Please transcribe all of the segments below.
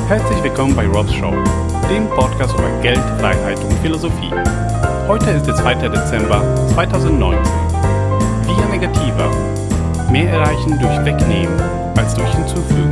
Herzlich willkommen bei Rob's Show, dem Podcast über Geld, Freiheit und Philosophie. Heute ist der 2. Dezember 2019. Wir Negativer. Mehr erreichen durch Wegnehmen als durch Hinzufügen.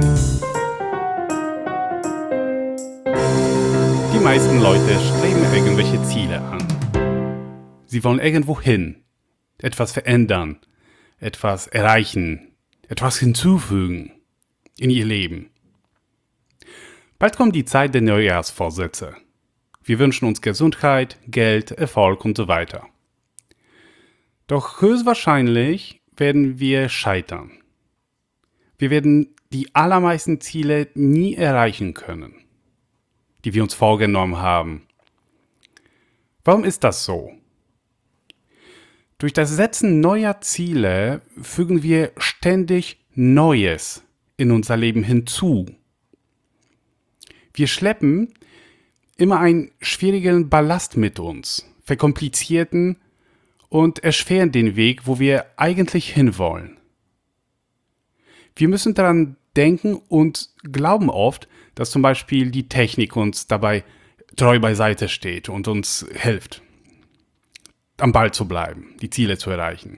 Die meisten Leute streben irgendwelche Ziele an. Sie wollen irgendwo hin, etwas verändern, etwas erreichen, etwas hinzufügen in ihr Leben. Bald kommt die Zeit der Neujahrsvorsätze. Wir wünschen uns Gesundheit, Geld, Erfolg und so weiter. Doch höchstwahrscheinlich werden wir scheitern. Wir werden die allermeisten Ziele nie erreichen können, die wir uns vorgenommen haben. Warum ist das so? Durch das Setzen neuer Ziele fügen wir ständig Neues in unser Leben hinzu. Wir schleppen immer einen schwierigen Ballast mit uns, verkomplizierten und erschweren den Weg, wo wir eigentlich hinwollen. Wir müssen daran denken und glauben oft, dass zum Beispiel die Technik uns dabei treu beiseite steht und uns hilft, am Ball zu bleiben, die Ziele zu erreichen.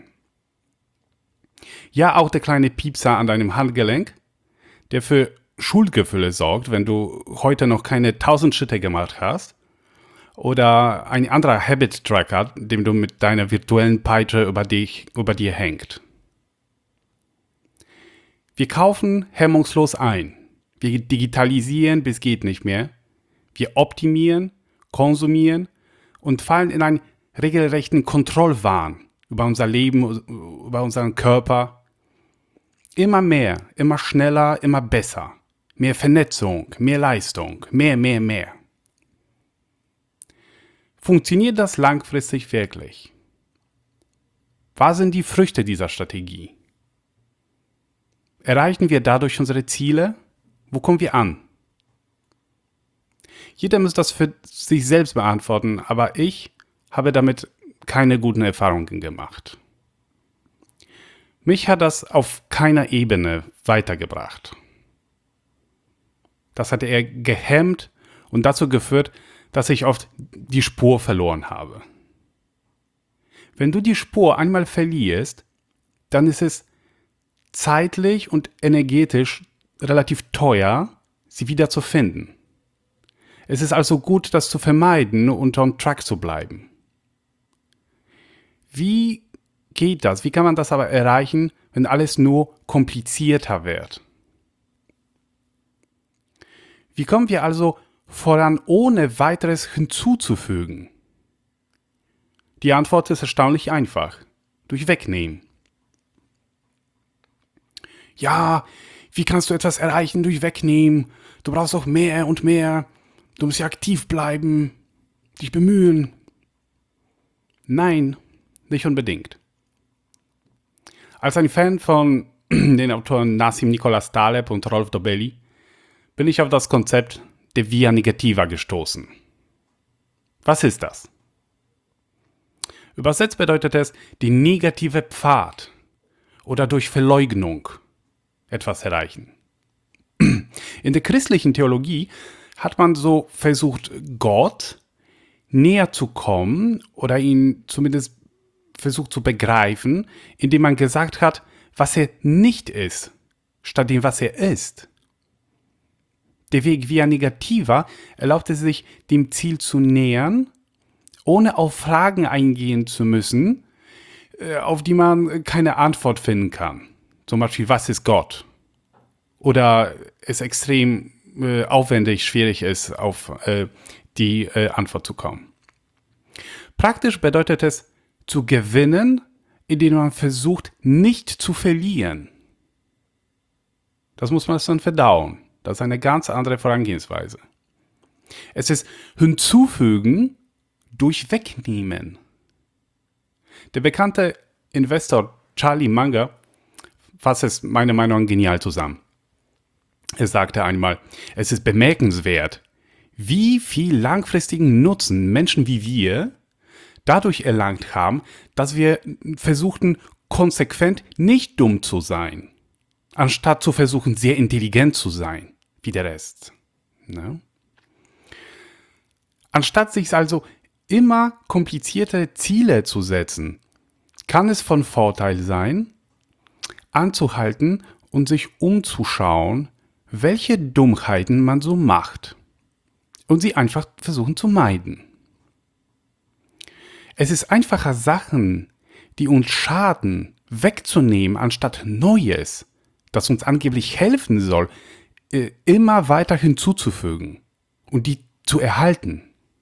Ja, auch der kleine Piepser an deinem Handgelenk, der für Schuldgefühle sorgt, wenn du heute noch keine 1000 Schritte gemacht hast, oder ein anderer Habit-Tracker, dem du mit deiner virtuellen Peitsche über dir hängt. Wir kaufen hemmungslos ein. Wir digitalisieren bis geht nicht mehr. Wir optimieren, konsumieren und fallen in einen regelrechten Kontrollwahn über unser Leben, über unseren Körper. Immer mehr, immer schneller, immer besser. Mehr Vernetzung, mehr Leistung, mehr. Funktioniert das langfristig wirklich? Was sind die Früchte dieser Strategie? Erreichen wir dadurch unsere Ziele? Wo kommen wir an? Jeder muss das für sich selbst beantworten, aber ich habe damit keine guten Erfahrungen gemacht. Mich hat das auf keiner Ebene weitergebracht. Das hat eher gehemmt und dazu geführt, dass ich oft die Spur verloren habe. Wenn du die Spur einmal verlierst, dann ist es zeitlich und energetisch relativ teuer, sie wieder zu finden. Es ist also gut, das zu vermeiden und on track zu bleiben. Wie geht das? Wie kann man das aber erreichen, wenn alles nur komplizierter wird? Wie kommen wir also voran, ohne weiteres hinzuzufügen? Die Antwort ist erstaunlich einfach. Durch Wegnehmen. Ja, wie kannst du etwas erreichen durch Wegnehmen? Du brauchst doch mehr und mehr. Du musst ja aktiv bleiben, dich bemühen. Nein, nicht unbedingt. Als ein Fan von den Autoren Nassim Nicholas Taleb und Rolf Dobelli bin ich auf das Konzept der Via Negativa gestoßen. Was ist das? Übersetzt bedeutet es, die negative Pfad oder durch Verleugnung etwas erreichen. In der christlichen Theologie hat man so versucht, Gott näher zu kommen oder ihn zumindest versucht zu begreifen, indem man gesagt hat, was er nicht ist, statt dem, was er ist. Der Weg Via Negativa erlaubt es sich, dem Ziel zu nähern, ohne auf Fragen eingehen zu müssen, auf die man keine Antwort finden kann. Zum Beispiel, was ist Gott? Oder es extrem aufwendig, schwierig ist, auf die Antwort zu kommen. Praktisch bedeutet es, zu gewinnen, indem man versucht, nicht zu verlieren. Das muss man dann verdauen. Das ist eine ganz andere Vorangehensweise. Es ist hinzufügen durch Wegnehmen. Der bekannte Investor Charlie Munger fasst es meiner Meinung nach genial zusammen. Er sagte einmal, es ist bemerkenswert, wie viel langfristigen Nutzen Menschen wie wir dadurch erlangt haben, dass wir versuchten, konsequent nicht dumm zu sein, anstatt zu versuchen, sehr intelligent zu sein, wie der Rest. Ne? Anstatt sich also immer komplizierte Ziele zu setzen, kann es von Vorteil sein, anzuhalten und sich umzuschauen, welche Dummheiten man so macht und sie einfach versuchen zu meiden. Es ist einfacher, Sachen, die uns schaden, wegzunehmen, anstatt Neues, das uns angeblich helfen soll, immer weiter hinzuzufügen und die zu erhalten.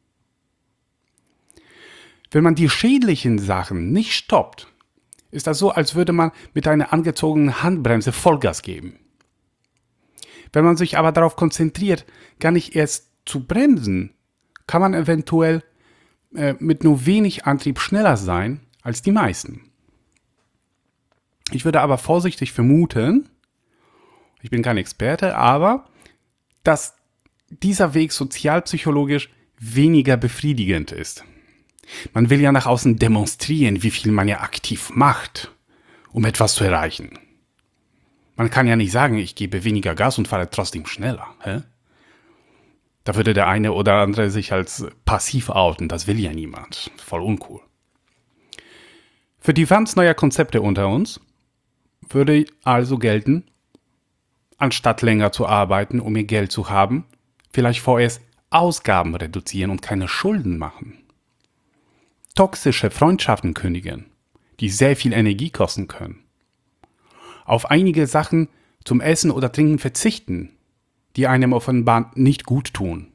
Wenn man die schädlichen Sachen nicht stoppt, ist das so, als würde man mit einer angezogenen Handbremse Vollgas geben. Wenn man sich aber darauf konzentriert, gar nicht erst zu bremsen, kann man eventuell mit nur wenig Antrieb schneller sein als die meisten. Ich würde aber vorsichtig vermuten, ich bin kein Experte, aber dass dieser Weg sozialpsychologisch weniger befriedigend ist. Man will ja nach außen demonstrieren, wie viel man ja aktiv macht, um etwas zu erreichen. Man kann ja nicht sagen, ich gebe weniger Gas und fahre trotzdem schneller. Hä? Da würde der eine oder andere sich als passiv outen. Das will ja niemand. Voll uncool. Für die Fans neuer Konzepte unter uns würde also gelten, anstatt länger zu arbeiten, um mehr Geld zu haben, vielleicht vorerst Ausgaben reduzieren und keine Schulden machen. Toxische Freundschaften kündigen, die sehr viel Energie kosten können. Auf einige Sachen zum Essen oder Trinken verzichten, die einem offenbar nicht gut tun.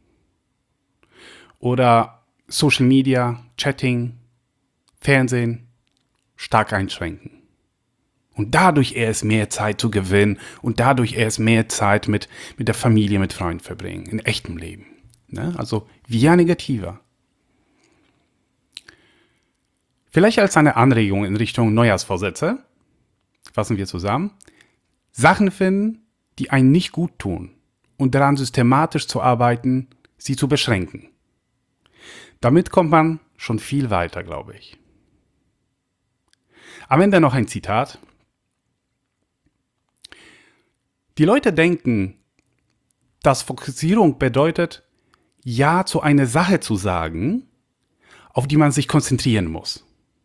Oder Social Media, Chatting, Fernsehen stark einschränken. Und dadurch erst mehr Zeit zu gewinnen und dadurch erst mehr Zeit mit der Familie, mit Freunden verbringen, in echtem Leben. Ne? Also via negativer. Vielleicht als eine Anregung in Richtung Neujahrsvorsätze, fassen wir zusammen, Sachen finden, die einen nicht gut tun und daran systematisch zu arbeiten, sie zu beschränken. Damit kommt man schon viel weiter, glaube ich. Am Ende noch ein Zitat. Die Leute denken, dass Fokussierung bedeutet, Ja zu einer Sache zu sagen, auf die man sich konzentrieren muss.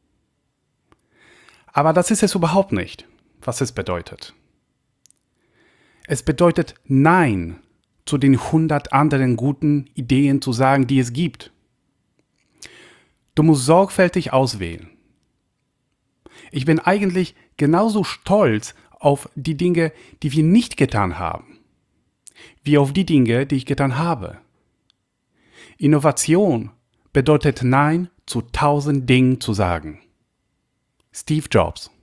Aber das ist es überhaupt nicht, was es bedeutet. Es bedeutet Nein zu den 100 anderen guten Ideen zu sagen, die es gibt. Du musst sorgfältig auswählen. Ich bin eigentlich genauso stolz auf die Dinge, die wir nicht getan haben, wie auf die Dinge, die ich getan habe. Innovation bedeutet Nein zu 1000 Dingen zu sagen. Steve Jobs.